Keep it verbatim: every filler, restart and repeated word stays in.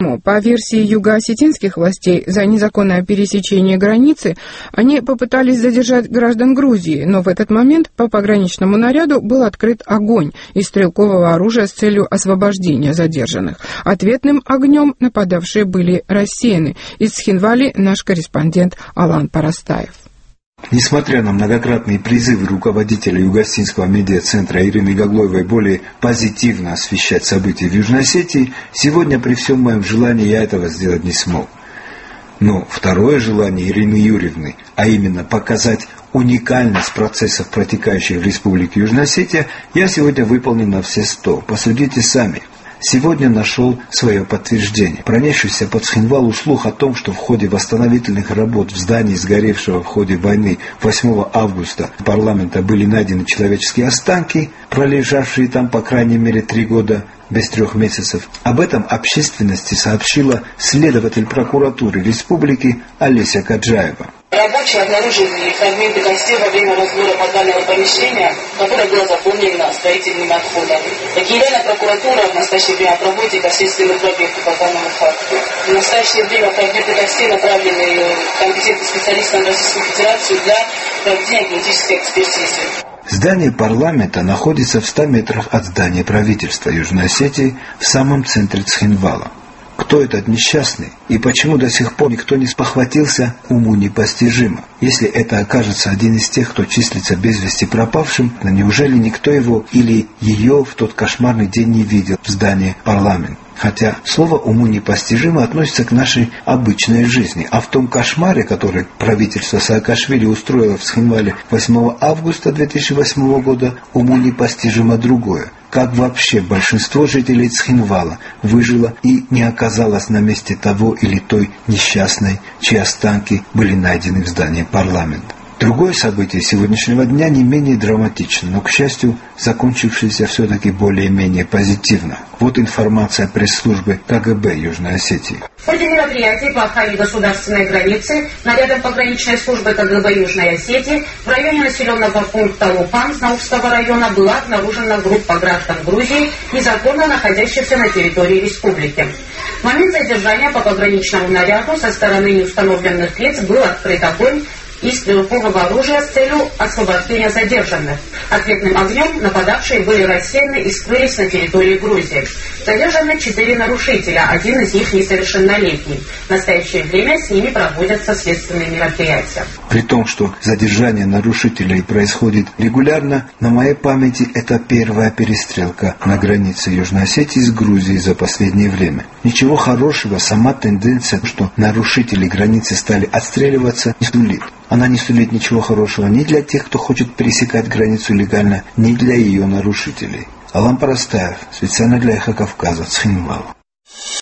По-видимому, по версии юго-осетинских властей, за незаконное пересечение границы они попытались задержать граждан Грузии, но в этот момент по пограничному наряду был открыт огонь из стрелкового оружия с целью освобождения задержанных. Ответным огнем нападавшие были рассеяны. Из Цхинвали наш корреспондент Алан Парастаев. Несмотря на многократные призывы руководителя Юго-Осетинского медиацентра Ирины Гаглоевой более позитивно освещать события в Южной Осетии, сегодня при всем моем желании я этого сделать не смог. Но второе желание Ирины Юрьевны, а именно показать уникальность процессов, протекающих в Республике Южная Осетия, я сегодня выполнил на все сто. Посудите сами. Сегодня нашел свое подтверждение. Пронесшийся по Цхинвалу слух о том, что в ходе восстановительных работ в здании, сгоревшего в ходе войны восьмого августа парламента, были найдены человеческие останки, пролежавшие там по крайней мере три года без трех месяцев. Об этом общественности сообщила следователь прокуратуры республики Олеся Каджаева. Рабочие обнаружили фрагменты костей во время разбора подвального помещения, которое было заполнено строительными отходами. Генеральная прокуратура в настоящее время проводит следственную проверку по данному факту. В настоящее время фрагменты костей направлены компетентным специалистам Российской Федерации для проведения генетической экспертизы. Здание парламента находится в ста метрах от здания правительства Южной Осетии в самом центре Цхинвала. Кто этот несчастный и почему до сих пор никто не спохватился, уму непостижимо. Если это окажется один из тех, кто числится без вести пропавшим, но неужели никто его или ее в тот кошмарный день не видел в здании парламента? Хотя слово «уму непостижимо» относится к нашей обычной жизни. А в том кошмаре, который правительство Саакашвили устроило в Цхинвале восьмого августа две тысячи восьмого года, уму непостижимо другое. Как вообще большинство жителей Цхинвала выжило и не оказалось на месте того или той несчастной, чьи останки были найдены в здании парламента. Другое событие сегодняшнего дня не менее драматично, но, к счастью, закончившееся все-таки более-менее позитивно. Вот информация пресс-службы КГБ Южной Осетии. В ходе мероприятий по охране государственной границы нарядом пограничной службы КГБ Южной Осетии в районе населенного пункта Лухан Знаухского района была обнаружена группа граждан Грузии, незаконно находящихся на территории республики. В момент задержания по пограничному наряду со стороны неустановленных лиц был открыт огонь из стрелкового оружия с целью освобождения задержанных. Ответным огнем нападавшие были рассеяны и скрылись на территории Грузии. Задержаны четыре нарушителя, один из них несовершеннолетний. В настоящее время с ними проводятся следственные мероприятия. При том, что задержание нарушителей происходит регулярно, на моей памяти это первая перестрелка на границе Южной Осетии с Грузией за последнее время. Ничего хорошего сама тенденция, что нарушители границы стали отстреливаться, не сулит. Она не сулит ничего хорошего ни для тех, кто хочет пересекать границу легально, ни для ее нарушителей. Алан Парастаев, специально для Эхо Кавказа, Цхинвал.